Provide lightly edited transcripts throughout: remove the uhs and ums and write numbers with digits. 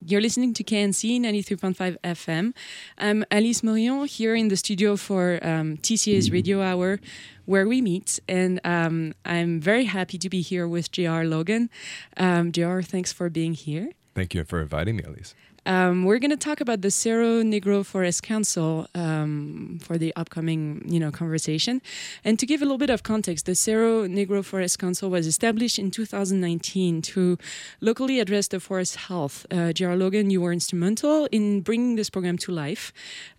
You're listening to KNC 93.5 FM. I'm Alice Morion here in the studio for TCA's Radio Hour, where we meet. And I'm very happy to be here with J.R. Logan. J.R., thanks for being here. Thank you for inviting me, Alice. We're going to talk about the Cerro Negro Forest Council for the upcoming, conversation. And to give a little bit of context, the Cerro Negro Forest Council was established in 2019 to locally address the forest health. J.R. Logan, you were instrumental in bringing this program to life.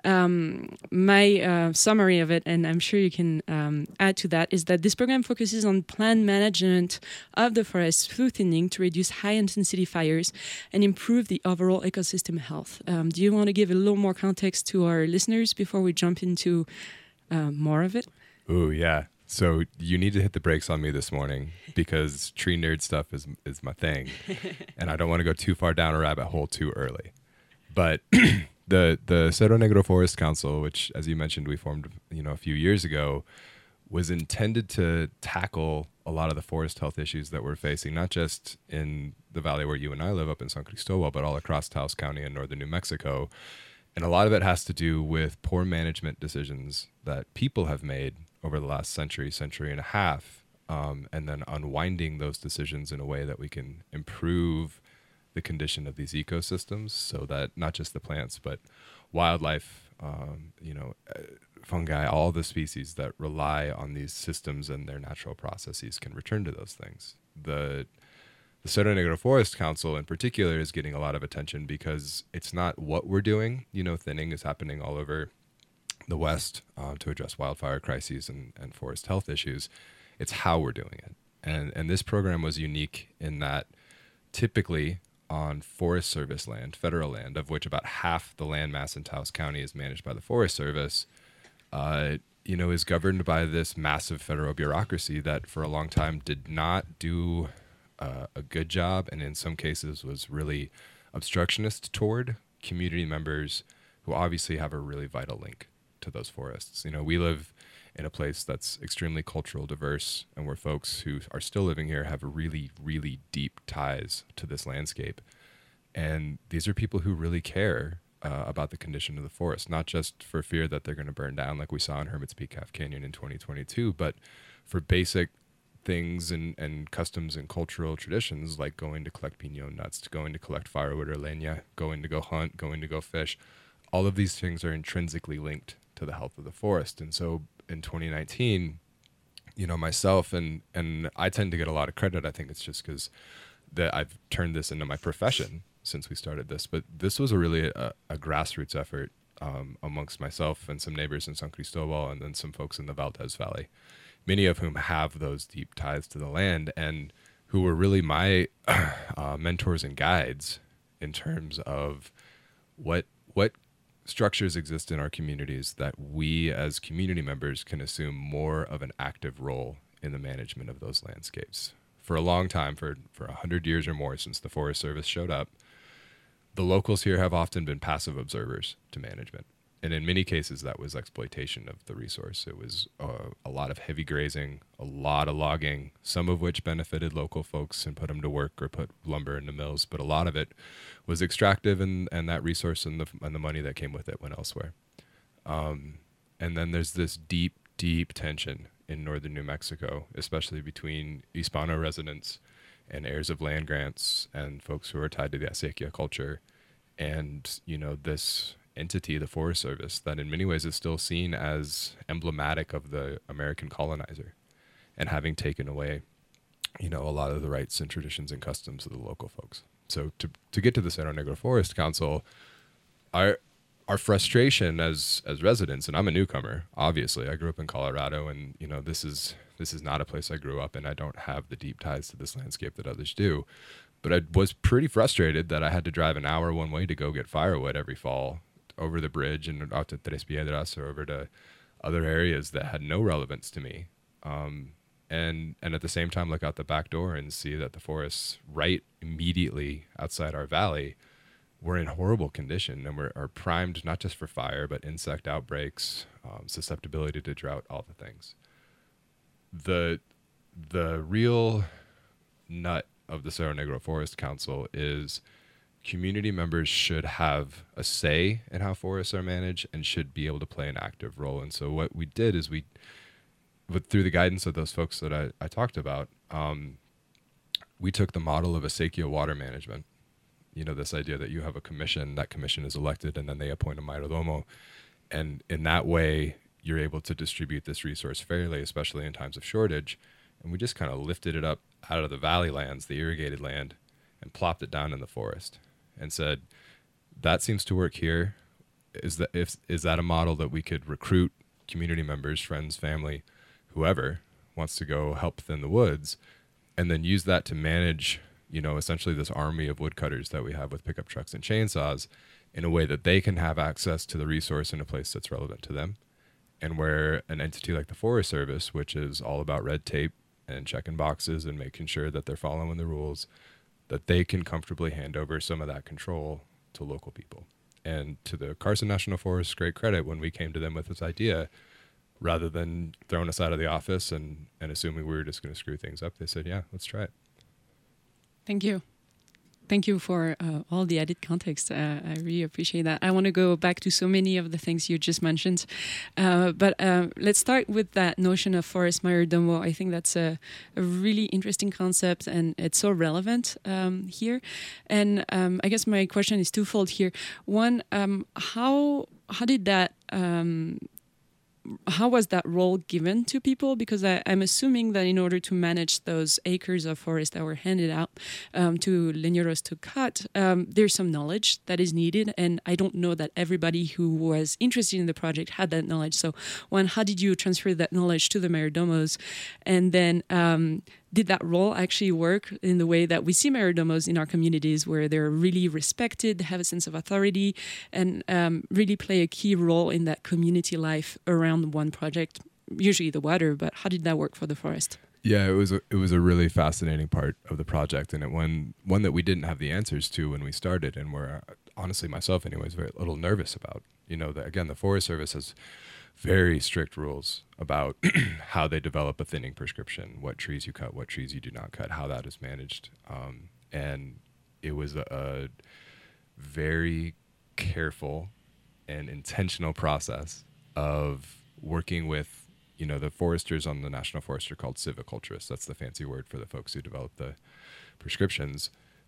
My summary of it, and I'm sure you can add to that, is that this program focuses on planned management of the forest through thinning to reduce high-intensity fires and improve the overall ecosystem health. Do you want to give a little more context to our listeners before we jump into more of it? Ooh, yeah. So you need to hit the brakes on me this morning because tree nerd stuff is my thing. And I don't want to go too far down a rabbit hole too early. But the Cerro Negro Forest Council, which, as you mentioned, we formed a few years ago, was intended to tackle a lot of the forest health issues that we're facing, not just in the valley where you and I live up in San Cristobal, but all across Taos County and northern New Mexico. And a lot of it has to do with poor management decisions that people have made over the last century and a half, and then unwinding those decisions in a way that we can improve the condition of these ecosystems so that not just the plants, but wildlife, fungi, all the species that rely on these systems and their natural processes can return to those things. The Cerro Negro Forest Council in particular is getting a lot of attention because it's not what we're doing. Thinning is happening all over the West to address wildfire crises and forest health issues. It's how we're doing it. And this program was unique in that typically on Forest Service land, federal land, of which about half the land mass in Taos County is managed by the Forest Service, is governed by this massive federal bureaucracy that for a long time did not do a good job, and in some cases was really obstructionist toward community members who obviously have a really vital link to those forests. We live in a place that's extremely cultural diverse, and where folks who are still living here have really, really deep ties to this landscape. And these are people who really care about the condition of the forest, not just for fear that they're going to burn down like we saw in Hermit's Peak Calf Canyon in 2022, but for basic things and customs and cultural traditions like going to collect piñon nuts, going to collect firewood or leña, going to go hunt, going to go fish. All of these things are intrinsically linked to the health of the forest. And so in 2019, myself and I tend to get a lot of credit. I think it's just because that I've turned this into my profession since we started this. But this was a grassroots effort amongst myself and some neighbors in San Cristobal and then some folks in the Valdez Valley, many of whom have those deep ties to the land and who were really my mentors and guides in terms of what structures exist in our communities that we as community members can assume more of an active role in the management of those landscapes. For a long time, for 100 years or more since the Forest Service showed up, the locals here have often been passive observers to management. And in many cases, that was exploitation of the resource. It was a lot of heavy grazing, a lot of logging, some of which benefited local folks and put them to work or put lumber in the mills. But a lot of it was extractive, and that resource and the money that came with it went elsewhere. And then there's this deep, deep tension in northern New Mexico, especially between Hispano residents and heirs of land grants and folks who are tied to the acequia culture. And, this entity, the Forest Service, that in many ways is still seen as emblematic of the American colonizer and having taken away, a lot of the rights and traditions and customs of the local folks. So to get to the Cerro Negro Forest Council, our frustration as residents, and I'm a newcomer, obviously. I grew up in Colorado, and this is not a place I grew up in. I don't have the deep ties to this landscape that others do. But I was pretty frustrated that I had to drive an hour one way to go get firewood every fall over the bridge and out to Tres Piedras or over to other areas that had no relevance to me. And at the same time, look out the back door and see that the forests right immediately outside our valley were in horrible condition and are primed not just for fire, but insect outbreaks, susceptibility to drought, all the things. The real nut of the Cerro Negro Forest Council is community members should have a say in how forests are managed and should be able to play an active role. And so what we did is through the guidance of those folks that I talked about, we took the model of acequia water management. You know, this idea that you have a commission, that commission is elected, and then they appoint a mayordomo. And in that way, you're able to distribute this resource fairly, especially in times of shortage. And we just kind of lifted it up out of the valley lands, the irrigated land, and plopped it down in the forest and said, that seems to work here. Is that a model that we could recruit community members, friends, family, whoever wants to go help thin the woods, and then use that to manage, you know, essentially this army of woodcutters that we have with pickup trucks and chainsaws in a way that they can have access to the resource in a place that's relevant to them. And where an entity like the Forest Service, which is all about red tape and checking boxes and making sure that they're following the rules, that they can comfortably hand over some of that control to local people. And to the Carson National Forest's great credit, when we came to them with this idea, rather than throwing us out of the office and assuming we were just going to screw things up, they said, yeah, let's try it. Thank you. Thank you for all the added context. I really appreciate that. I want to go back to so many of the things you just mentioned. But let's start with that notion of forest mayordomo. I think that's a really interesting concept, and it's so relevant here. And I guess my question is twofold here. One, how did that... how was that role given to people? Because I'm assuming that in order to manage those acres of forest that were handed out to leñeros to cut, there's some knowledge that is needed. And I don't know that everybody who was interested in the project had that knowledge. So one, how did you transfer that knowledge to the mayordomos? And then did that role actually work in the way that we see mayordomos in our communities, where they're really respected, have a sense of authority, and really play a key role in that community life around one project, usually the water? But how did that work for the forest? Yeah, it was a really fascinating part of the project, and one that we didn't have the answers to when we started, and were honestly, myself anyways, very little nervous about. You know, again, the Forest Service has very strict rules about how they develop a thinning prescription, what trees you cut, what trees you do not cut, how that is managed. And it was a very careful and intentional process of working with, you know, the foresters on the National Forest are called silviculturists. That's the fancy word for the folks who develop the prescriptions.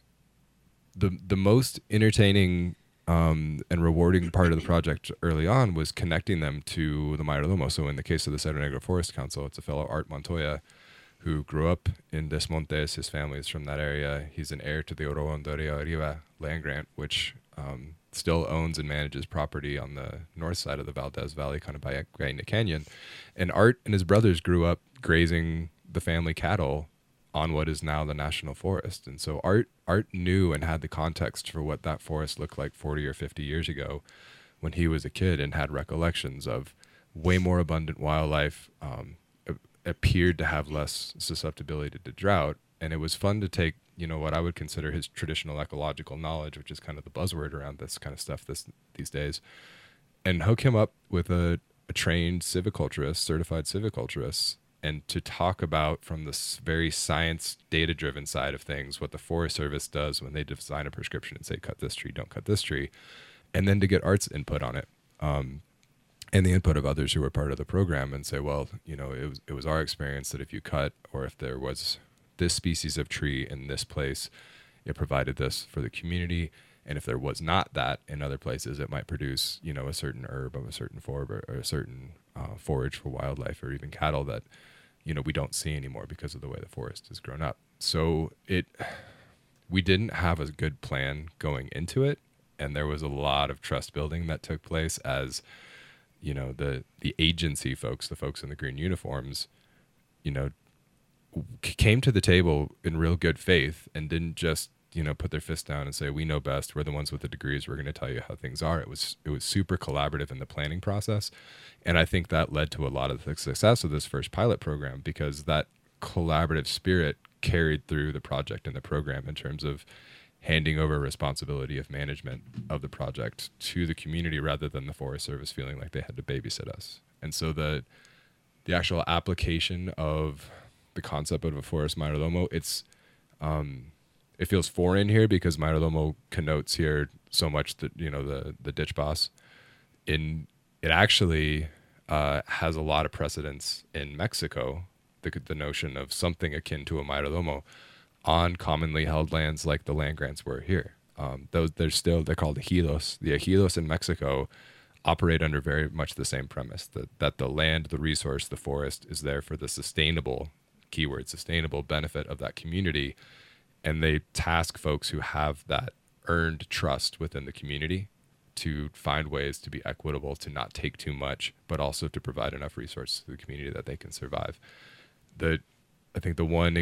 The most entertaining and rewarding part of the project early on was connecting them to the mayordomo. So in the case of the Cerro Negro Forest Council, it's a fellow, Art Montoya, who grew up in Des Montes. His family is from that area. He's an heir to the Oro Hondoria Arriba land grant, which still owns and manages property on the north side of the Valdez Valley, kind of by Guayna Canyon. And Art and his brothers grew up grazing the family cattle on what is now the National Forest. And so Art knew and had the context for what that forest looked like 40 or 50 years ago when he was a kid, and had recollections of way more abundant wildlife, appeared to have less susceptibility to drought. And it was fun to take, you know, what I would consider his traditional ecological knowledge, which is kind of the buzzword around this kind of stuff these days, and hook him up with a trained silviculturist, certified silviculturist, and to talk about, from this very science data-driven side of things, what the Forest Service does when they design a prescription and say, cut this tree, don't cut this tree, and then to get Art's input on it, and the input of others who were part of the program, and say, well, you know, it was our experience that if you cut, or if there was this species of tree in this place, it provided this for the community. And if there was not that in other places, it might produce, you know, a certain herb of a certain forb, or a certain forage for wildlife or even cattle that, you know, we don't see anymore because of the way the forest has grown up. So we didn't have a good plan going into it, and there was a lot of trust building that took place as, you know, the agency folks, the folks in the green uniforms, you know, came to the table in real good faith and didn't just, you know, put their fist down and say, we know best, we're the ones with the degrees, we're going to tell you how things are. It was super collaborative in the planning process. And I think that led to a lot of the success of this first pilot program, because that collaborative spirit carried through the project and the program in terms of handing over responsibility of management of the project to the community, rather than the Forest Service feeling like they had to babysit us. And so the actual application of the concept of a forest mayordomo, it's it feels foreign here because mayordomo connotes here so much that, you know, the ditch boss. It actually has a lot of precedence in Mexico, the notion of something akin to a mayordomo on commonly held lands like the land grants were here. They're called ejidos. The ejidos in Mexico operate under very much the same premise, that the land, the resource, the forest is there for the sustainable, keyword, sustainable benefit of that community. And they task folks who have that earned trust within the community to find ways to be equitable, to not take too much, but also to provide enough resources to the community that they can survive. I think the one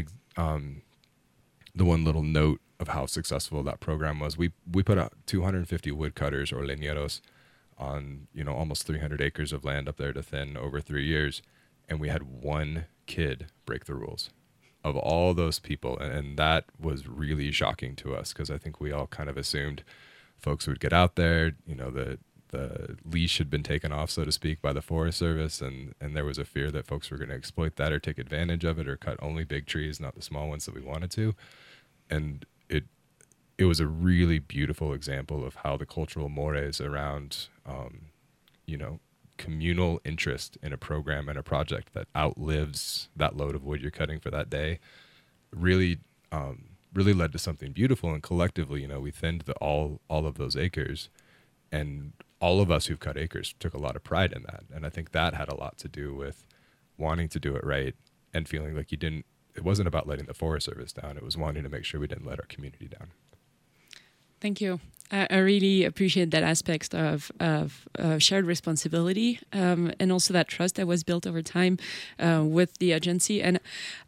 little note of how successful that program was, we put out 250 woodcutters or leñeros on, you know, almost 300 acres of land up there to thin over 3 years, and we had one kid break the rules of all those people, and that was really shocking to us, because I think we all kind of assumed folks would get out there, you know, the leash had been taken off, so to speak, by the Forest Service, and there was a fear that folks were going to exploit that or take advantage of it or cut only big trees, not the small ones that we wanted to. And it was a really beautiful example of how the cultural mores around, you know, communal interest in a program and a project that outlives that load of wood you're cutting for that day really led to something beautiful. And collectively, you know, we thinned all of those acres, and all of us who've cut acres took a lot of pride in that. And I think that had a lot to do with wanting to do it right and feeling like it wasn't about letting the Forest Service down. It was wanting to make sure we didn't let our community down. Thank you. I really appreciate that aspect of shared responsibility, and also that trust that was built over time with the agency. And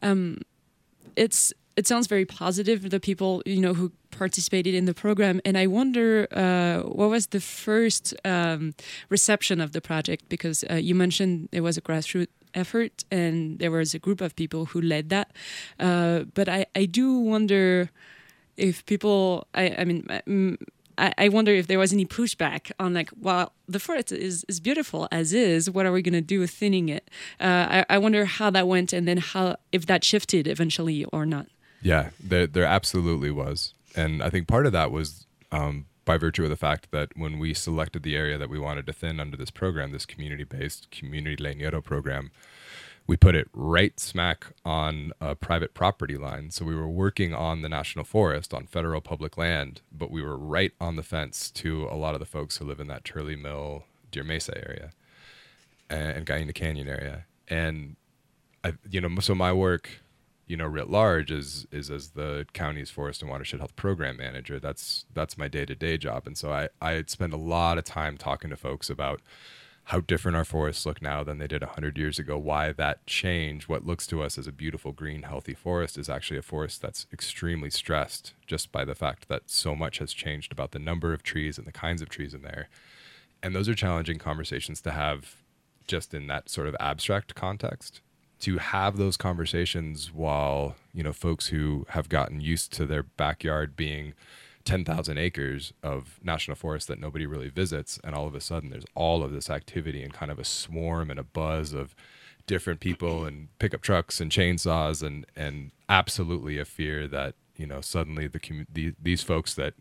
it sounds very positive, the people, you know, who participated in the program. And I wonder what was the first reception of the project, because you mentioned it was a grassroots effort and there was a group of people who led that. But I do wonder if people, I wonder if there was any pushback on, like, well, the forest is beautiful as is. What are we going to do with thinning it? I wonder how that went, and then if that shifted eventually or not. Yeah, there absolutely was. And I think part of that was by virtue of the fact that when we selected the area that we wanted to thin under this program, this community-based community leñero program, we put it right smack on a private property line. So we were working on the national forest, on federal public land, but we were right on the fence to a lot of the folks who live in that Turley Mill, Deer Mesa area and Gallina Canyon area. And so my work, you know, writ large is as the county's forest and watershed health program manager. That's my day-to-day job. And so I spend a lot of time talking to folks about how different our forests look now than they did 100 years ago, why that change, what looks to us as a beautiful, green, healthy forest, is actually a forest that's extremely stressed just by the fact that so much has changed about the number of trees and the kinds of trees in there. And those are challenging conversations to have just in that sort of abstract context. To have those conversations while, you know, folks who have gotten used to their backyard being 10,000 acres of national forest that nobody really visits, and all of a sudden there's all of this activity and kind of a swarm and a buzz of different people and pickup trucks and chainsaws, and absolutely a fear that, you know, suddenly these folks that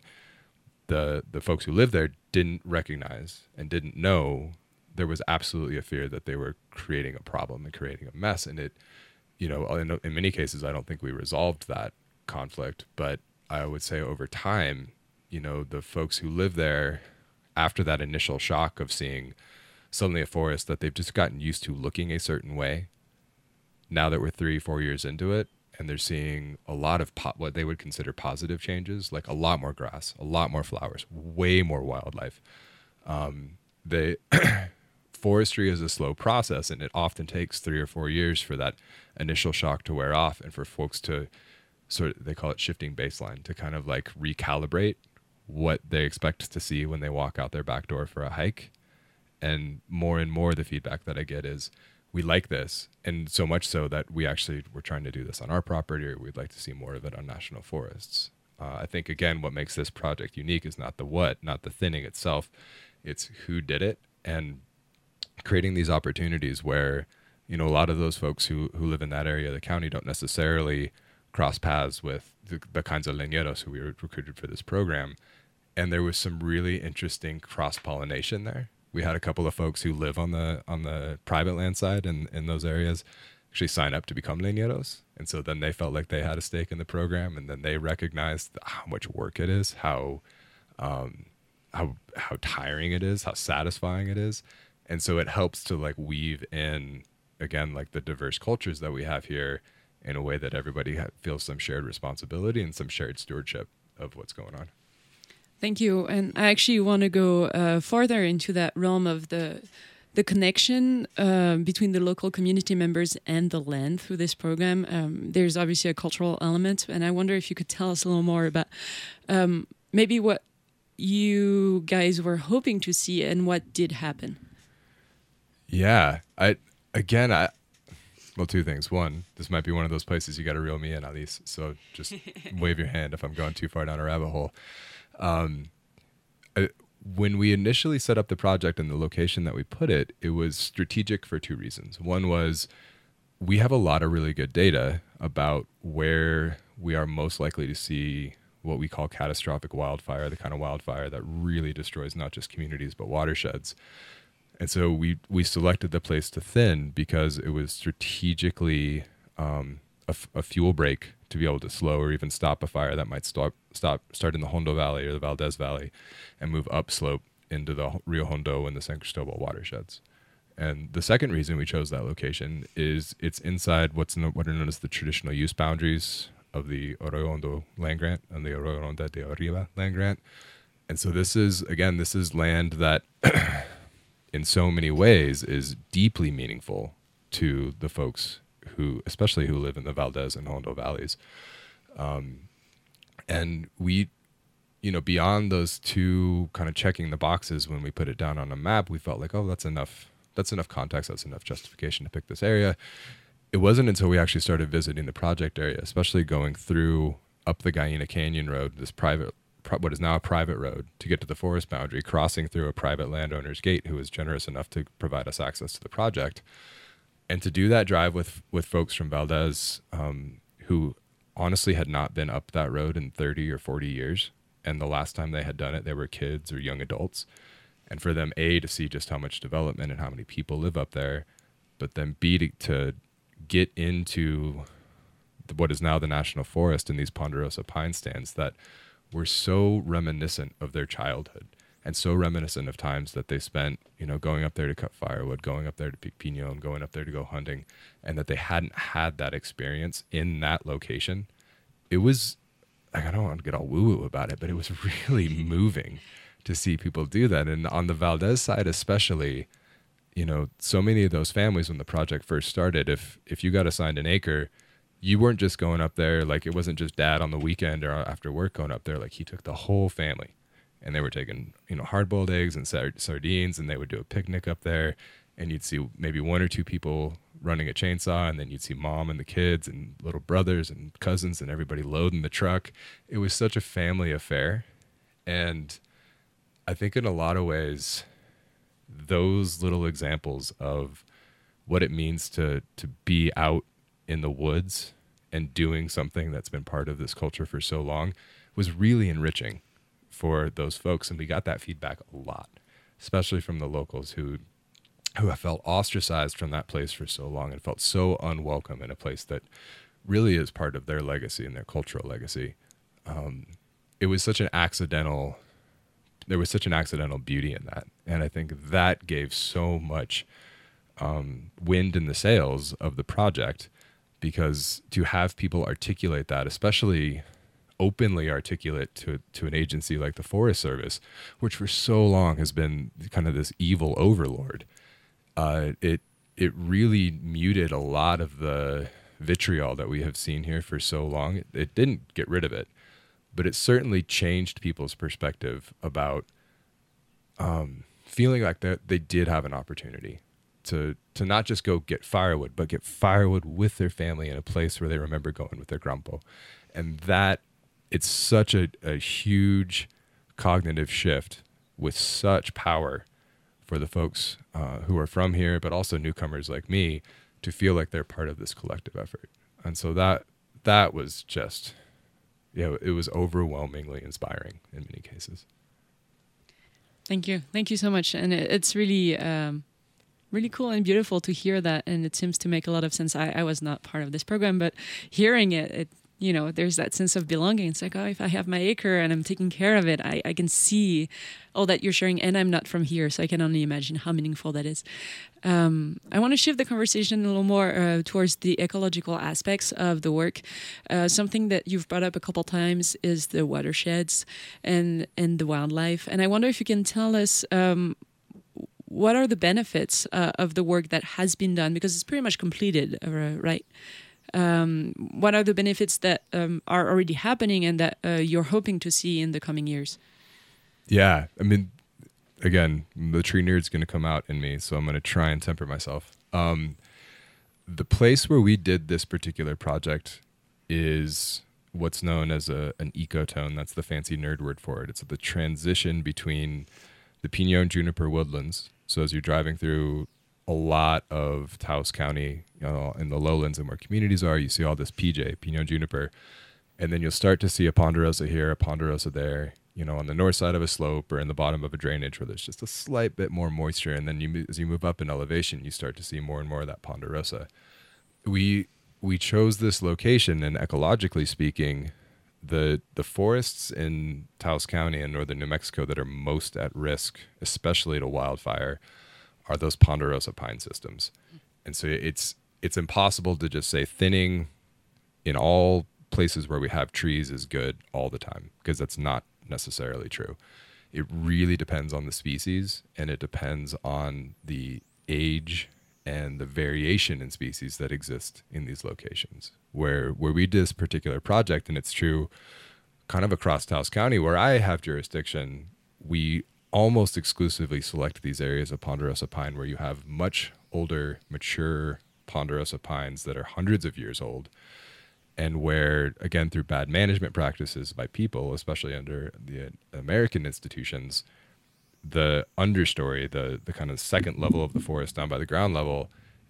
the folks who live there didn't recognize and didn't know, there was absolutely a fear that they were creating a problem and creating a mess. And it, you know, in many cases, I don't think we resolved that conflict, but I would say over time, you know, the folks who live there, after that initial shock of seeing suddenly a forest that they've just gotten used to looking a certain way, now that we're 3-4 years into it, and they're seeing a lot of what they would consider positive changes, like a lot more grass, a lot more flowers, way more wildlife. Forestry is a slow process, and it often takes 3 or 4 years for that initial shock to wear off, and for folks to they call it shifting baseline, to kind of like recalibrate what they expect to see when they walk out their back door for a hike. And more the feedback that I get is, we like this, and so much so that we're trying to do this on our property, or we'd like to see more of it on national forests. I think, again, what makes this project unique is not the what, not the thinning itself, it's who did it, and creating these opportunities where, you know, a lot of those folks who live in that area of the county don't necessarily cross paths with the kinds of leñeros who we recruited for this program. And there was some really interesting cross-pollination there. We had a couple of folks who live on the private land side in those areas actually sign up to become leñeros. And so then they felt like they had a stake in the program, and then they recognized how much work it is, how tiring it is, how satisfying it is. And so it helps to like weave in, again, like the diverse cultures that we have here in a way that everybody feels some shared responsibility and some shared stewardship of what's going on. Thank you. And I actually want to go farther into that realm of the connection between the local community members and the land through this program. There's obviously a cultural element, and I wonder if you could tell us a little more about maybe what you guys were hoping to see and what did happen. Yeah, well, two things. One, this might be one of those places you got to reel me in, Alice. So just wave your hand if I'm going too far down a rabbit hole. When we initially set up the project and the location that we put it, it was strategic for two reasons. One was we have a lot of really good data about where we are most likely to see what we call catastrophic wildfire, the kind of wildfire that really destroys not just communities but watersheds. And so we selected the place to thin because it was strategically a fuel break to be able to slow or even stop a fire that might start in the Hondo Valley or the Valdez Valley and move upslope into the Rio Hondo and the San Cristobal watersheds. And the second reason we chose that location is it's inside what are known as the traditional use boundaries of the Arroyo Hondo land grant and the Arroyo Hondo de Arriba land grant. And so this is land that in so many ways is deeply meaningful to the folks especially who live in the Valdez and Hondo valleys. And we, beyond those two kind of checking the boxes when we put it down on a map, we felt like, oh, that's enough context, that's enough justification to pick this area. It wasn't until we actually started visiting the project area, especially going through up the Gallina Canyon Road, this what is now a private road, to get to the forest boundary, crossing through a private landowner's gate who was generous enough to provide us access to the project. And to do that drive with folks from Valdez who honestly had not been up that road in 30 or 40 years. And the last time they had done it, they were kids or young adults. And for them, A, to see just how much development and how many people live up there, but then B, to get into what is now the National Forest and these ponderosa pine stands that were so reminiscent of their childhood. And so reminiscent of times that they spent, going up there to cut firewood, going up there to pick piñon, going up there to go hunting, and that they hadn't had that experience in that location. It was, I don't want to get all woo-woo about it, but it was really moving to see people do that. And on the Valdez side especially, so many of those families when the project first started, if you got assigned an acre, you weren't just going up there, like it wasn't just dad on the weekend or after work going up there, like he took the whole family. And they were taking, hard-boiled eggs and sardines, and they would do a picnic up there. And you'd see maybe one or two people running a chainsaw, and then you'd see mom and the kids and little brothers and cousins and everybody loading the truck. It was such a family affair. And I think in a lot of ways, those little examples of what it means to be out in the woods and doing something that's been part of this culture for so long was really enriching for those folks. And we got that feedback a lot, especially from the locals who have felt ostracized from that place for so long and felt so unwelcome in a place that really is part of their legacy and their cultural legacy. There was such an accidental beauty in that. And I think that gave so much wind in the sails of the project, because to have people articulate that, especially openly articulate to an agency like the Forest Service, which for so long has been kind of this evil overlord, it really muted a lot of the vitriol that we have seen here for so long. It didn't get rid of it, but it certainly changed people's perspective about feeling like that they did have an opportunity to not just go get firewood, but get firewood with their family in a place where they remember going with their grandpa. And that, it's such a huge cognitive shift with such power for the folks who are from here, but also newcomers like me, to feel like they're part of this collective effort. And so that was just, it was overwhelmingly inspiring in many cases. Thank you so much. And it's really really cool and beautiful to hear that, and it seems to make a lot of sense. I was not part of this program, but hearing it, there's that sense of belonging. It's like, oh, if I have my acre and I'm taking care of it, I can see all that you're sharing, and I'm not from here, so I can only imagine how meaningful that is. I want to shift the conversation a little more towards the ecological aspects of the work. Something that you've brought up a couple times is the watersheds and the wildlife, and I wonder if you can tell us what are the benefits of the work that has been done, because it's pretty much completed, right? What are the benefits that are already happening and that you're hoping to see in the coming years? Yeah, I mean, again, the tree nerd's going to come out in me, so I'm going to try and temper myself. The place where we did this particular project is what's known as an ecotone. That's the fancy nerd word for it. It's the transition between the Pinon juniper woodlands. So as you're driving through a lot of Taos County, in the lowlands and where communities are, you see all this PJ, Pinon juniper, and then you'll start to see a ponderosa here, a ponderosa there, on the north side of a slope or in the bottom of a drainage where there's just a slight bit more moisture. And then as you move up in elevation, you start to see more and more of that ponderosa. We chose this location, and ecologically speaking, the forests in Taos County and northern New Mexico that are most at risk, especially to wildfire, are those ponderosa pine systems. And so it's impossible to just say thinning in all places where we have trees is good all the time, because that's not necessarily true. It really depends on the species, and it depends on the age and the variation in species that exist in these locations. Where we did this particular project, and it's true kind of across Taos County where I have jurisdiction, we almost exclusively select these areas of ponderosa pine where you have much older, mature ponderosa pines that are hundreds of years old, and where, again, through bad management practices by people, especially under the American institutions, the understory, the kind of second level of the forest down by the ground level,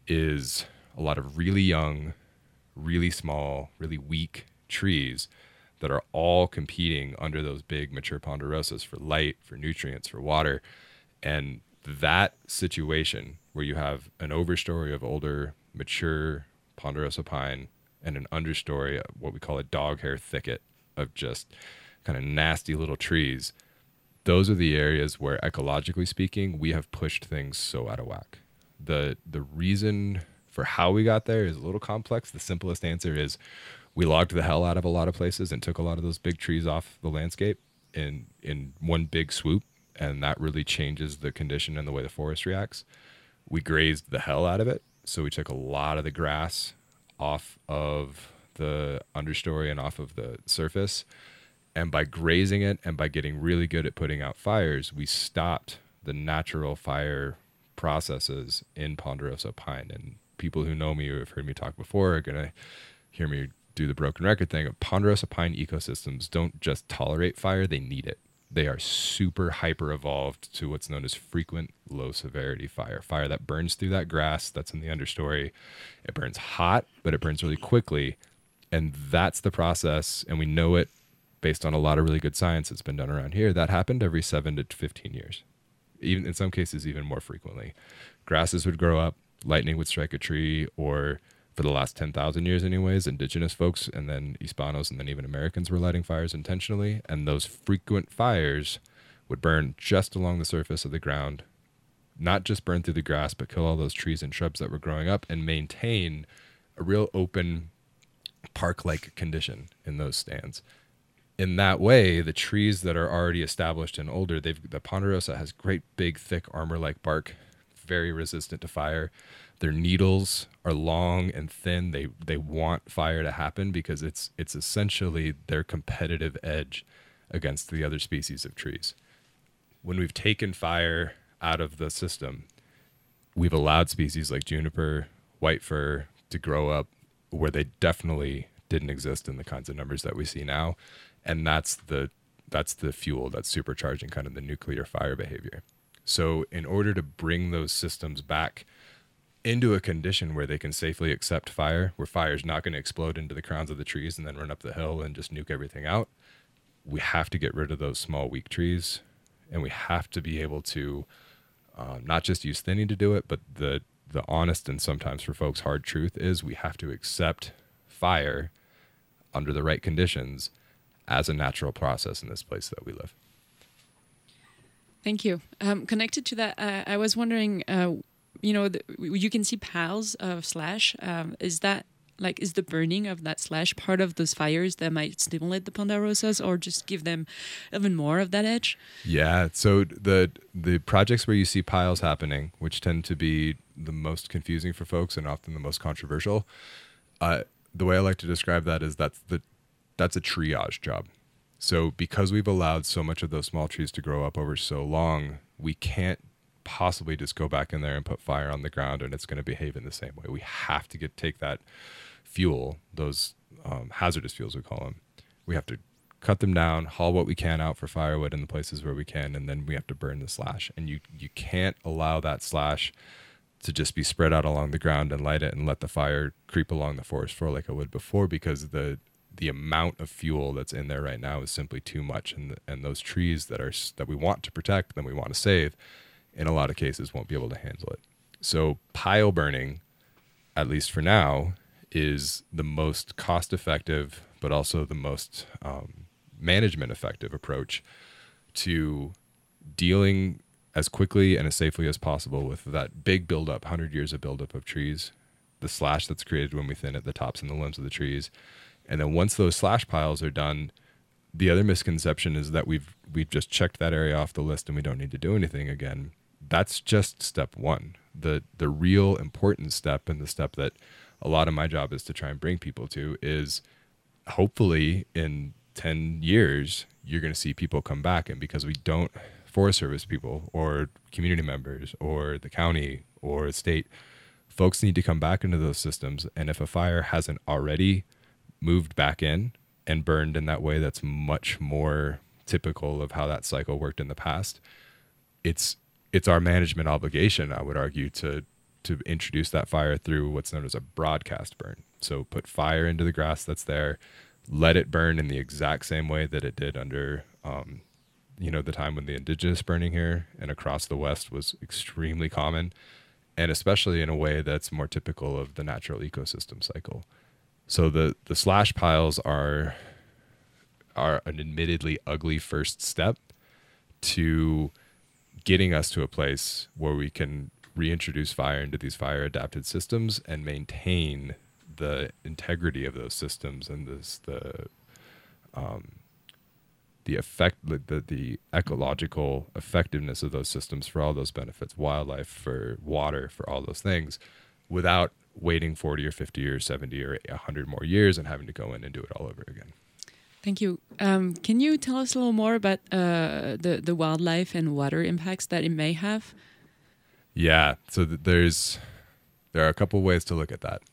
is a lot of really young, really small, really weak trees that are all competing under those big mature ponderosas for light, for nutrients, for water. And that situation where you have an overstory of older, mature ponderosa pine and an understory, what we call a dog hair thicket of just kind of nasty little trees, those are the areas where, ecologically speaking, we have pushed things so out of whack. The reason for how we got there is a little complex. The simplest answer is we logged the hell out of a lot of places and took a lot of those big trees off the landscape in one big swoop, and that really changes the condition and the way the forest reacts. We grazed the hell out of it, so we took a lot of the grass off of the understory and off of the surface. And by grazing it and by getting really good at putting out fires, we stopped the natural fire processes in ponderosa pine. And people who know me or have heard me talk before are going to hear me do the broken record thing. Ponderosa pine ecosystems don't just tolerate fire, they need it. They are super hyper evolved to what's known as frequent low severity fire. Fire that burns through that grass that's in the understory. It burns hot, but it burns really quickly. And that's the process. And we know it based on a lot of really good science that's been done around here. That happened every 7 to 15 years. Even in some cases, even more frequently. Grasses would grow up, lightning would strike a tree, or for the last 10,000 years anyways, indigenous folks and then Hispanos and then even Americans were lighting fires intentionally. And those frequent fires would burn just along the surface of the ground, not just burn through the grass, but kill all those trees and shrubs that were growing up and maintain a real open park-like condition in those stands. In that way, the trees that are already established and older, the ponderosa has great, big, thick, armor-like bark, very resistant to fire. Their needles are long and thin. They want fire to happen because it's essentially their competitive edge against the other species of trees. When we've taken fire out of the system, we've allowed species like juniper, white fir to grow up where they definitely didn't exist in the kinds of numbers that we see now. And that's the fuel that's supercharging kind of the nuclear fire behavior. So in order to bring those systems back into a condition where they can safely accept fire, where fire is not going to explode into the crowns of the trees and then run up the hill and just nuke everything out. We have to get rid of those small, weak trees, and we have to be able to not just use thinning to do it, but the honest and sometimes for folks hard truth is we have to accept fire under the right conditions as a natural process in this place that we live. Thank you. Connected to that, I was wondering, you can see piles of slash. Is the burning of that slash part of those fires that might stimulate the ponderosas or just give them even more of that edge? Yeah. So the projects where you see piles happening, which tend to be the most confusing for folks and often the most controversial, the way I like to describe that is that's a triage job. So because we've allowed so much of those small trees to grow up over so long, we can't possibly just go back in there and put fire on the ground and it's going to behave in the same way. We have to take that fuel, those hazardous fuels we call them. We have to cut them down, haul what we can out for firewood in the places where we can, and then we have to burn the slash. And you can't allow that slash to just be spread out along the ground and light it and let the fire creep along the forest floor like it would before, because the amount of fuel that's in there right now is simply too much, and those trees that we want to protect, that we want to save, in a lot of cases won't be able to handle it. So pile burning, at least for now, is the most cost-effective, but also the most management-effective approach to dealing as quickly and as safely as possible with that big buildup, 100 years of buildup of trees, the slash that's created when we thin at the tops and the limbs of the trees. And then once those slash piles are done, the other misconception is that we've just checked that area off the list and we don't need to do anything again. That's just step one. The real important step, and the step that a lot of my job is to try and bring people to, is hopefully in 10 years, you're going to see people come back. And because we don't, Forest Service people or community members or the county or the state, folks need to come back into those systems. And if a fire hasn't already moved back in and burned in that way that's much more typical of how that cycle worked in the past, it's our management obligation, I would argue, to introduce that fire through what's known as a broadcast burn. So put fire into the grass that's there, let it burn in the exact same way that it did under the time when the indigenous burning here and across the West was extremely common, and especially in a way that's more typical of the natural ecosystem cycle. So the slash piles are an admittedly ugly first step to getting us to a place where we can reintroduce fire into these fire adapted systems and maintain the integrity of those systems and the ecological effectiveness of those systems for all those benefits, wildlife, for water, for all those things, without waiting 40 or 50 or 70 or 100 more years and having to go in and do it all over again. Thank you. Can you tell us a little more about the wildlife and water impacts that it may have? Yeah, so there are a couple ways to look at that.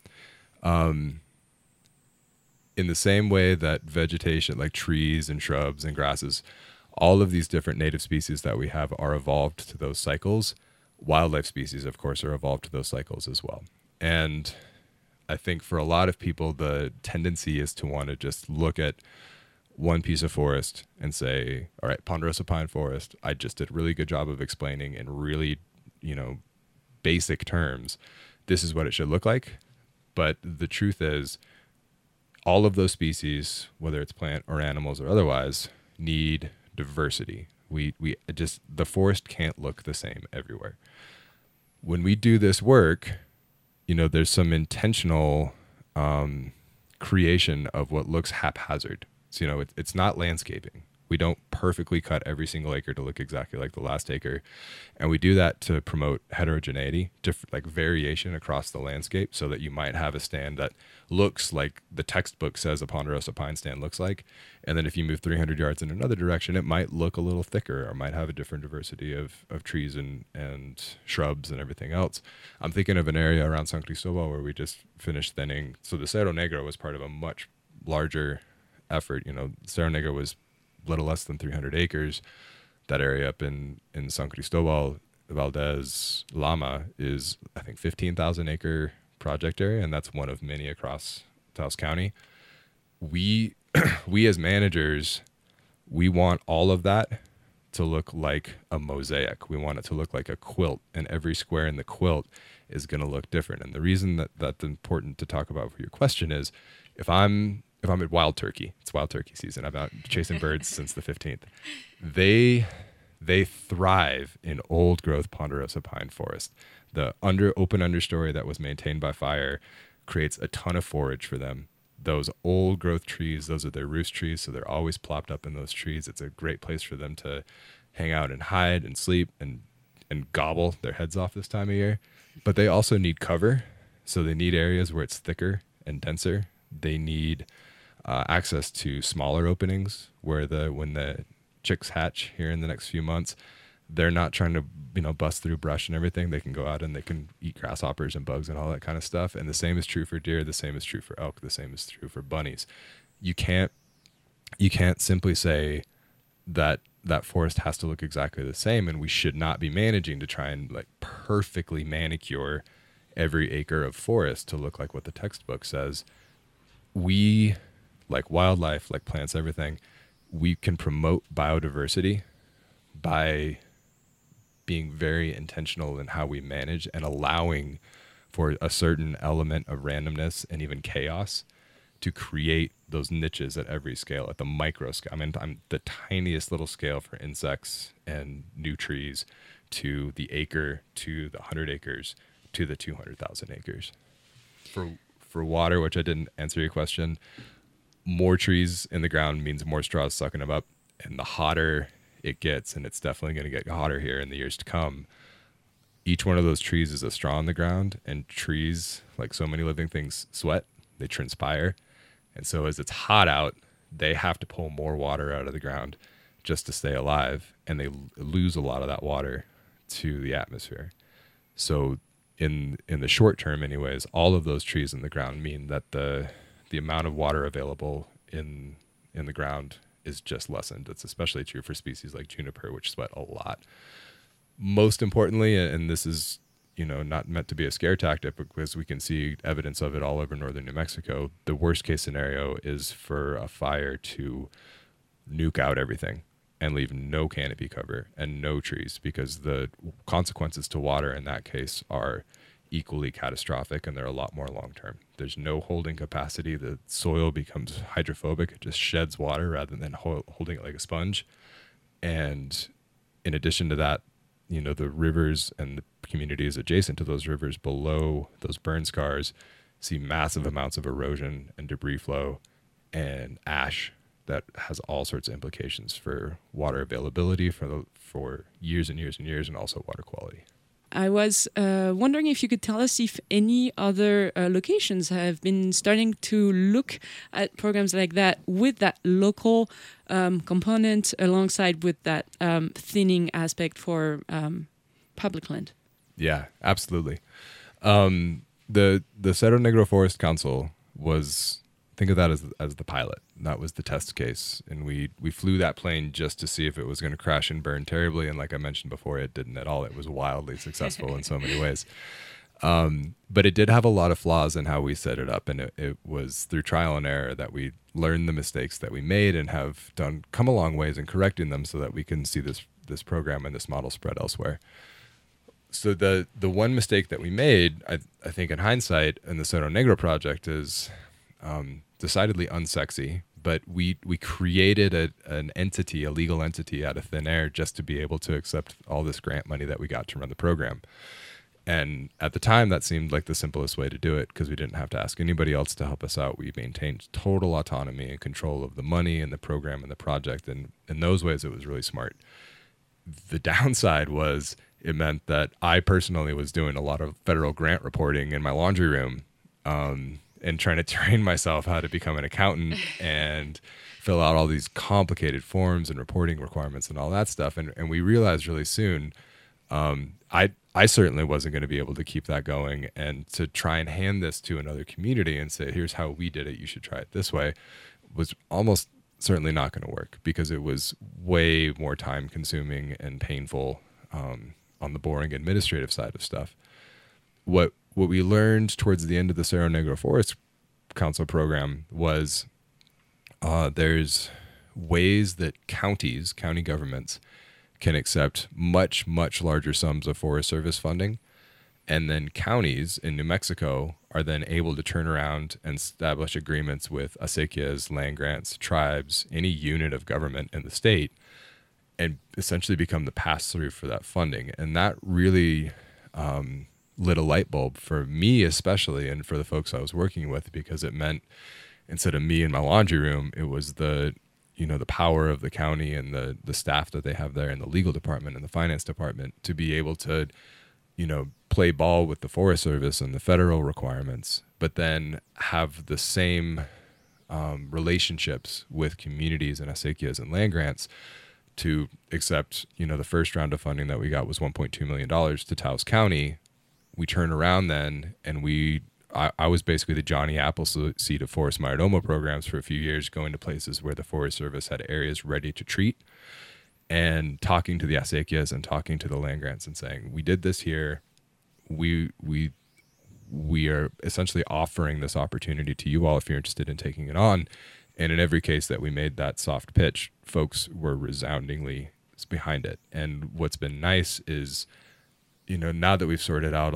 In the same way that vegetation, like trees and shrubs and grasses, all of these different native species that we have are evolved to those cycles. Wildlife species, of course, are evolved to those cycles as well. And I think for a lot of people, the tendency is to want to just look at one piece of forest and say, all right, ponderosa pine forest, I just did a really good job of explaining in really, basic terms, this is what it should look like. But the truth is, all of those species, whether it's plant or animals or otherwise, need diversity. The forest can't look the same everywhere. When we do this work, there's some intentional creation of what looks haphazard. So, it's not landscaping. We don't perfectly cut every single acre to look exactly like the last acre. And we do that to promote heterogeneity, like variation across the landscape, so that you might have a stand that looks like the textbook says a ponderosa pine stand looks like. And then if you move 300 yards in another direction, it might look a little thicker or might have a different diversity of trees and shrubs and everything else. I'm thinking of an area around San Cristobal where we just finished thinning. So the Cerro Negro was part of a much larger effort. Cerro Negro was little less than 300 acres, that area up in San Cristobal. Valdez Lama is, I think, 15,000 acre project area, and that's one of many across Taos County. We as managers, we want all of that to look like a mosaic. We want it to look like a quilt, and every square in the quilt is going to look different. And the reason that that's important to talk about for your question is if I'm at wild turkey, it's wild turkey season. I've been out chasing birds since the 15th. They thrive in old growth ponderosa pine forest. The open understory that was maintained by fire creates a ton of forage for them. Those old growth trees, those are their roost trees, so they're always plopped up in those trees. It's a great place for them to hang out and hide and sleep and gobble their heads off this time of year. But they also need cover, so they need areas where it's thicker and denser. They need access to smaller openings where when the chicks hatch here in the next few months, they're not trying to bust through brush and everything. They can go out and they can eat grasshoppers and bugs and all that kind of stuff. And the same is true for deer. The same is true for elk. The same is true for bunnies. You can't simply say that forest has to look exactly the same, and we should not be managing to try and like perfectly manicure every acre of forest to look like what the textbook says. We, like wildlife, like plants, everything, we can promote biodiversity by being very intentional in how we manage and allowing for a certain element of randomness and even chaos to create those niches at every scale, at the micro scale. I mean, I'm the tiniest little scale for insects and new trees, to the acre, to the 100 acres, to the 200,000 acres. For water, which I didn't answer your question, more trees in the ground means more straws sucking them up, and the hotter it gets, and it's definitely going to get hotter here in the years to come, each one of those trees is a straw in the ground, and trees, like so many living things, sweat, they transpire. And so as it's hot out, they have to pull more water out of the ground just to stay alive, and they lose a lot of that water to the atmosphere. So in the short term anyways, all of those trees in the ground mean that the amount of water available in the ground is just lessened. It's especially true for species like juniper, which sweat a lot. Most importantly, and this is not meant to be a scare tactic, because we can see evidence of it all over northern New Mexico, the worst case scenario is for a fire to nuke out everything and leave no canopy cover and no trees, because the consequences to water in that case are equally catastrophic, and they're a lot more long-term. There's no holding capacity. The soil becomes hydrophobic. It just sheds water rather than holding it like a sponge. And in addition to that, the rivers and the communities adjacent to those rivers below those burn scars see massive amounts of erosion and debris flow and ash that has all sorts of implications for water availability for years and years and years, and also water quality. I was wondering if you could tell us if any other locations have been starting to look at programs like that with that local component alongside with that thinning aspect for public land. Yeah, absolutely. The Cerro Negro Forest Council was, think of that as the pilot. That was the test case, and we flew that plane just to see if it was going to crash and burn terribly, and like I mentioned before, it didn't at all. It was wildly successful in so many ways. But it did have a lot of flaws in how we set it up, and it was through trial and error that we learned the mistakes that we made and have come a long ways in correcting them, so that we can see this program and this model spread elsewhere. So the one mistake that we made, I think in hindsight, in the Cerro Negro project is decidedly unsexy, but we created an entity, a legal entity out of thin air, just to be able to accept all this grant money that we got to run the program. And at the time, that seemed like the simplest way to do it, because we didn't have to ask anybody else to help us out. We maintained total autonomy and control of the money and the program and the project, and in those ways it was really smart. The downside was it meant that I personally was doing a lot of federal grant reporting in my laundry room, and trying to train myself how to become an accountant and fill out all these complicated forms and reporting requirements and all that stuff. And we realized really soon, I certainly wasn't going to be able to keep that going, and to try and hand this to another community and say, here's how we did it, you should try it this way, was almost certainly not going to work, because it was way more time consuming and painful, on the boring administrative side of stuff. What we learned towards the end of the Cerro Negro Forest Council program was there's ways that county governments can accept much, much larger sums of Forest Service funding. And then counties in New Mexico are then able to turn around and establish agreements with acequias, land grants, tribes, any unit of government in the state, and essentially become the pass-through for that funding. And that really lit a light bulb for me especially, and for the folks I was working with, because it meant instead of me in my laundry room, it was the power of the county and the staff that they have there, and the legal department and the finance department, to be able to, play ball with the Forest Service and the federal requirements, but then have the same relationships with communities and acequias and land grants to accept, the first round of funding that we got was $1.2 million to Taos County. We turn around then, and I was basically the Johnny Appleseed of Forest Mayordomo programs for a few years, going to places where the Forest Service had areas ready to treat, and talking to the acequias and talking to the land grants and saying, we did this here. We are essentially offering this opportunity to you all if you're interested in taking it on. And in every case that we made that soft pitch, folks were resoundingly behind it. And what's been nice is, now that we've sorted out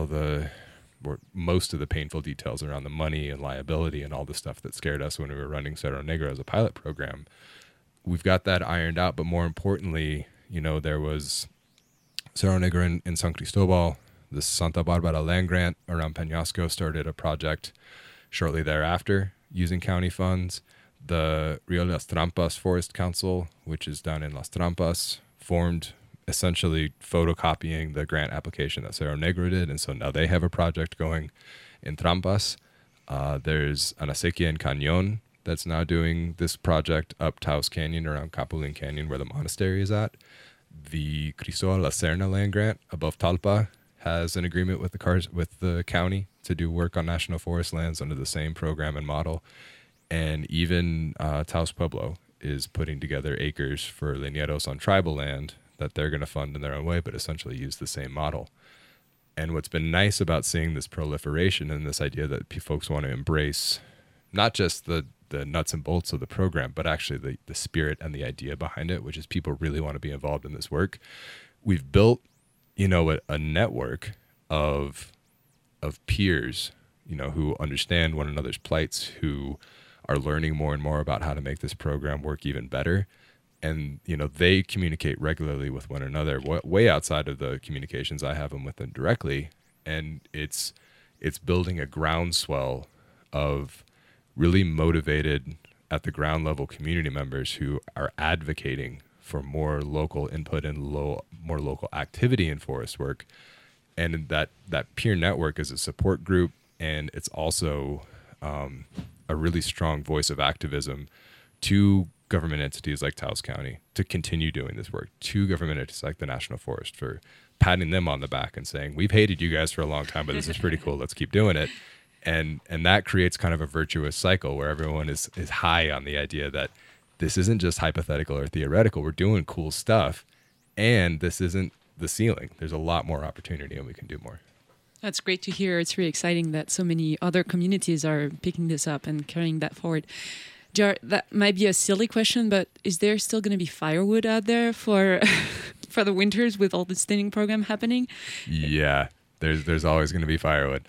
most of the painful details around the money and liability and all the stuff that scared us when we were running Cerro Negro as a pilot program, we've got that ironed out. But more importantly, there was Cerro Negro in San Cristobal. The Santa Barbara land grant around Peñasco started a project shortly thereafter using county funds. The Rio Las Trampas Forest Council, which is down in Las Trampas, formed essentially photocopying the grant application that Cerro Negro did. And so now they have a project going in Trampas. There's an acequia in Cañon that's now doing this project up Taos Canyon around Capulin Canyon, where the monastery is at. The Crisol La Serna land grant above Talpa has an agreement with the county to do work on national forest lands under the same program and model. And even Taos Pueblo is putting together acres for leñeros on tribal land that they're going to fund in their own way, but essentially use the same model. And what's been nice about seeing this proliferation and this idea that folks want to embrace not just the nuts and bolts of the program, but actually the spirit and the idea behind it, which is people really want to be involved in this work. We've built, a network of peers, who understand one another's plights, who are learning more and more about how to make this program work even better. And, they communicate regularly with one another, way outside of the communications I have them with them directly. And it's building a groundswell of really motivated at the ground level community members who are advocating for more local input and more local activity in forest work. And that peer network is a support group, and it's also a really strong voice of activism to government entities like Taos County to continue doing this work, to government entities like the National Forest for patting them on the back and saying, we've hated you guys for a long time, but this is pretty cool. Let's keep doing it. And that creates kind of a virtuous cycle where everyone is high on the idea that this isn't just hypothetical or theoretical. We're doing cool stuff, and this isn't the ceiling. There's a lot more opportunity, and we can do more. That's great to hear. It's really exciting that so many other communities are picking this up and carrying that forward. Jar, that might be a silly question, but is there still going to be firewood out there for for the winters with all this thinning program happening? Yeah. There's always going to be firewood.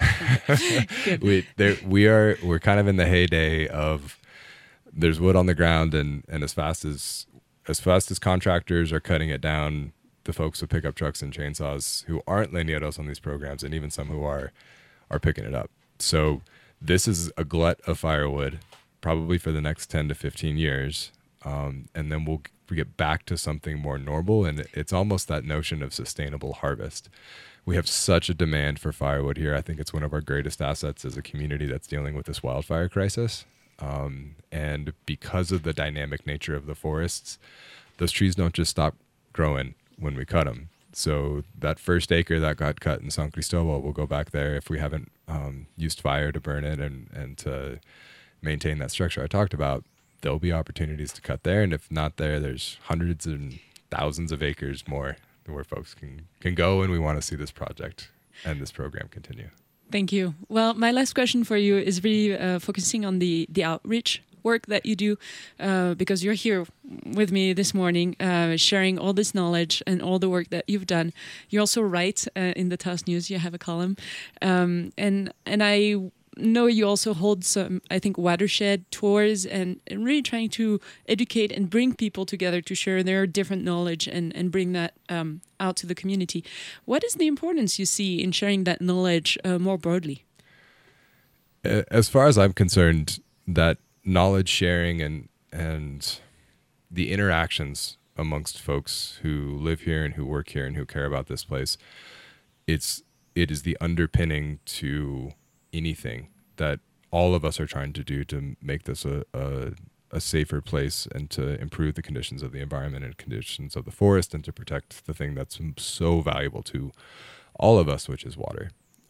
We're kind of in the heyday of there's wood on the ground, and as fast as contractors are cutting it down, the folks with pickup trucks and chainsaws who aren't leñeros on these programs, and even some who are picking it up. So this is a glut of firewood, probably for the next 10 to 15 years, and then we'll get back to something more normal. And it's almost that notion of sustainable harvest. We have such a demand for firewood here. I think it's one of our greatest assets as a community that's dealing with this wildfire crisis. And because of the dynamic nature of the forests, those trees don't just stop growing when we cut them. So that first acre that got cut in San Cristobal, we'll go back there if we haven't used fire to burn it and to maintain that structure I talked about. There'll be opportunities to cut there. And if not there, there's hundreds and thousands of acres more where folks can go, and we want to see this project and this program continue. Thank you. Well, my last question for you is really focusing on the outreach work that you do, because you're here with me this morning, sharing all this knowledge and all the work that you've done. You also write in the Taos News. You have a column, and I know you also hold some, I think, watershed tours and really trying to educate and bring people together to share their different knowledge and bring that out to the community. What is the importance you see in sharing that knowledge more broadly? As far as I'm concerned, that knowledge sharing and the interactions amongst folks who live here and who work here and who care about this place, it is the underpinning to anything that all of us are trying to do to make this a safer place and to improve the conditions of the environment and conditions of the forest and to protect the thing that's so valuable to all of us, which is water.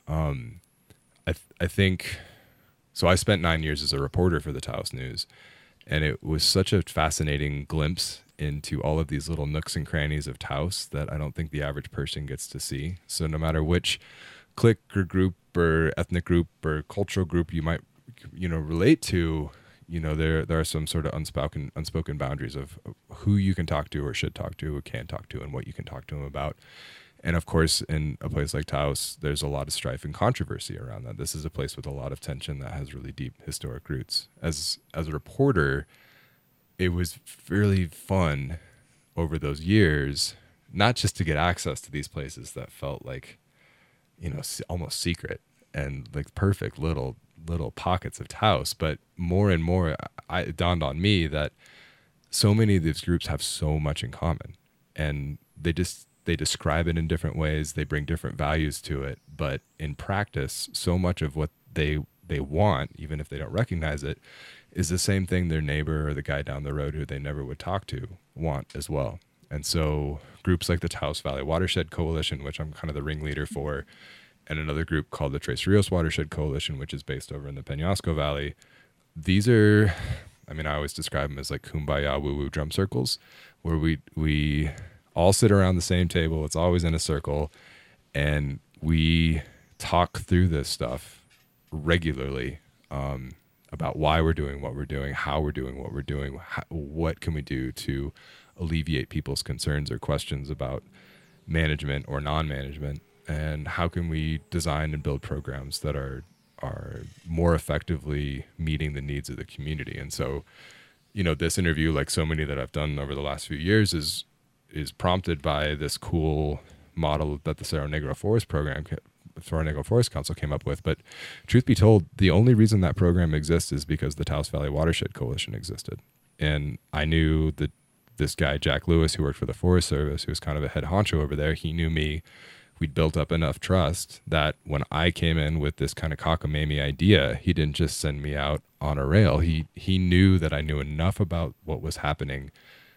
I think, so I spent 9 years as a reporter for the Taos News, and it was such a fascinating glimpse into all of these little nooks and crannies of Taos that I don't think the average person gets to see. So no matter which clique or group or ethnic group or cultural group you might, relate to, there are some sort of unspoken boundaries of who you can talk to or should talk to, who can talk to, and what you can talk to them about. And of course, in a place like Taos, there's a lot of strife and controversy around that. This is a place with a lot of tension that has really deep historic roots. As a reporter, it was really fun over those years, not just to get access to these places that felt like, almost secret and like perfect little pockets of Taos, but more and more, it dawned on me that so many of these groups have so much in common, and they describe it in different ways. They bring different values to it, but in practice, so much of what they want, even if they don't recognize it, is the same thing their neighbor or the guy down the road who they never would talk to want as well. And so groups like the Taos Valley Watershed Coalition, which I'm kind of the ringleader for, and another group called the Tres Rios Watershed Coalition, which is based over in the Peñasco Valley. These are, I always describe them as like kumbaya woo-woo drum circles, where we all sit around the same table. It's always in a circle, and we talk through this stuff regularly, about why we're doing what we're doing, how we're doing what we're doing, what can we do to alleviate people's concerns or questions about management or non-management, and how can we design and build programs that are more effectively meeting the needs of the community. And so, this interview, like so many that I've done over the last few years, is prompted by this cool model that the Cerro Negro Forest Council came up with. But truth be told, the only reason that program exists is because the Taos Valley Watershed Coalition existed. And I knew that this guy, Jack Lewis, who worked for the Forest Service, who was kind of a head honcho over there, he knew me. We'd built up enough trust that when I came in with this kind of cockamamie idea, he didn't just send me out on a rail. He knew that I knew enough about what was happening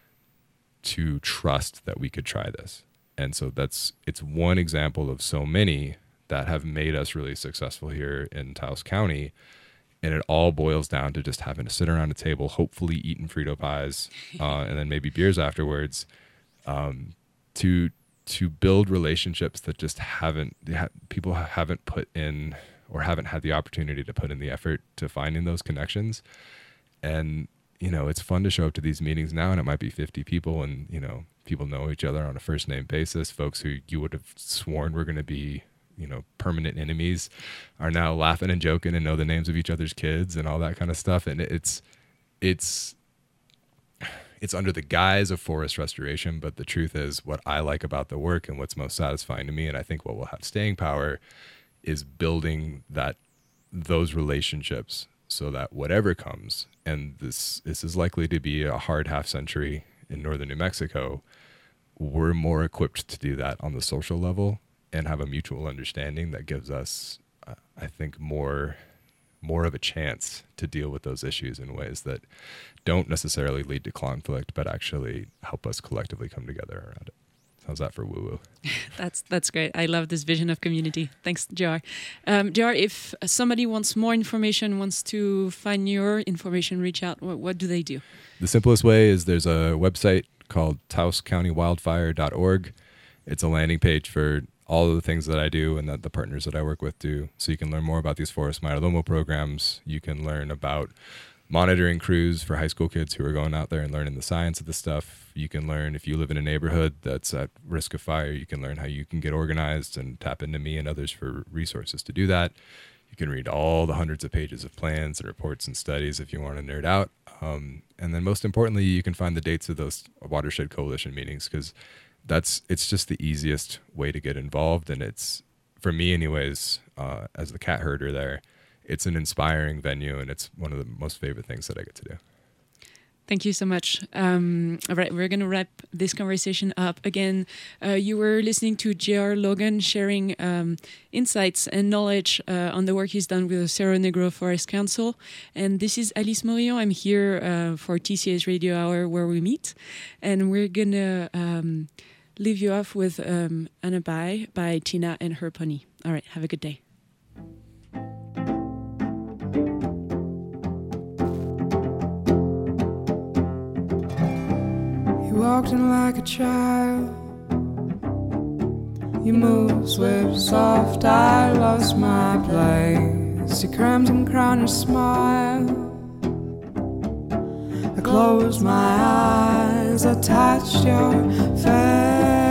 to trust that we could try this. And so it's one example of so many that have made us really successful here in Taos County. And it all boils down to just having to sit around a table, hopefully eating Frito pies, and then maybe beers afterwards, to build relationships that just people haven't put in or haven't had the opportunity to put in the effort to finding those connections. And, it's fun to show up to these meetings now, and it might be 50 people, and, people know each other on a first name basis. Folks who you would have sworn were going to be, permanent enemies are now laughing and joking and know the names of each other's kids and all that kind of stuff. And it's under the guise of forest restoration, but the truth is, what I like about the work and what's most satisfying to me, and I think what will have staying power, is building those relationships so that whatever comes, and this is likely to be a hard half century in northern New Mexico, we're more equipped to do that on the social level and have a mutual understanding that gives us, I think, more of a chance to deal with those issues in ways that don't necessarily lead to conflict, but actually help us collectively come together around it. How's that for woo-woo? That's great. I love this vision of community. Thanks, JR. JR, if somebody wants more information, wants to find your information, reach out, what do they do? The simplest way is there's a website called TaosCountyWildfire.org, It's a landing page for all of the things that I do and that the partners that I work with do. So you can learn more about these Forest Mayordomo programs. You can learn about monitoring crews for high school kids who are going out there and learning the science of the stuff. You can learn, if you live in a neighborhood that's at risk of fire, you can learn how you can get organized and tap into me and others for resources to do that. You can read all the hundreds of pages of plans and reports and studies if you want to nerd out. And then most importantly, you can find the dates of those Watershed Coalition meetings, because it's just the easiest way to get involved. And it's, for me anyways, as the cat herder there, it's an inspiring venue, and it's one of the most favorite things that I get to do. Thank you so much. All right, we're going to wrap this conversation up. Again, you were listening to J.R. Logan sharing insights and knowledge on the work he's done with the Cerro Negro Forest Council. And this is Alice Morillon. I'm here for TCA's Radio Hour, where we meet. And we're going to leave you off with Anabai by Tina and Her Pony. All right, have a good day. You walked in like a child. Your moves were soft, I lost my place. Your crimson crown, your smile. I closed my eyes, I touched your face.